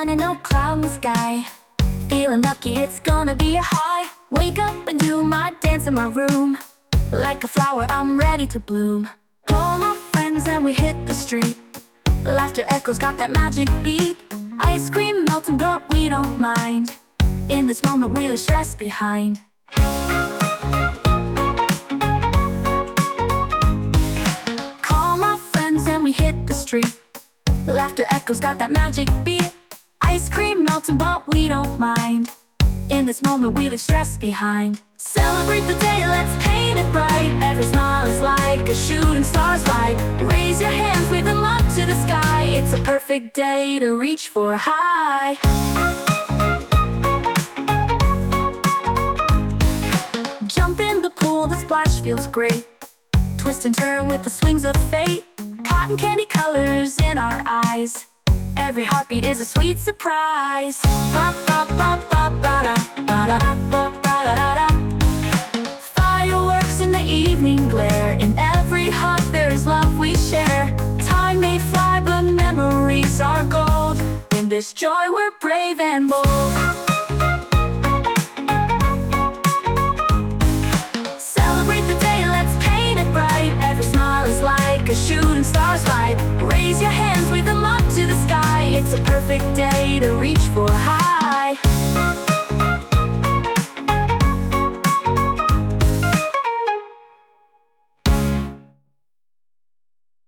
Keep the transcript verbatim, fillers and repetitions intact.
sun and no cloud in the sky. Feeling lucky, it's gonna be a high. Wake up and do my dance in my room. Like a flower, I'm ready to bloom. Call my friends and we hit the street. Laughter echoes, got that magic beat. Ice cream melting, but we don't mind. In this moment, we leave stress behind. Call my friends and we hit the street. Laughter echoes, got that magic beat. Ice cream melting, but we don't mind. In this moment, we leave stress behind. Celebrate the day, let's paint it bright. Every smile is like a shooting star's light. Raise your hands, wave them up to the sky. It's a perfect day to reach for a high. Jump in the pool, the splash feels great. Twist and turn with the swings of fate. Cotton candy colors in our eyes. Every heartbeat is a sweet surprise. Ba, ba, ba, ba, ba, da, ba, da, ba, ba, da, da, da. Fireworks in the evening glare. In every hug there is love we share. Time may fly but memories are gold. In this joy we're brave and bold. Celebrate the day, let's paint it bright. Every smile is like a shooting star's light. Raise your hands, wave them up to the sky. It's a perfect day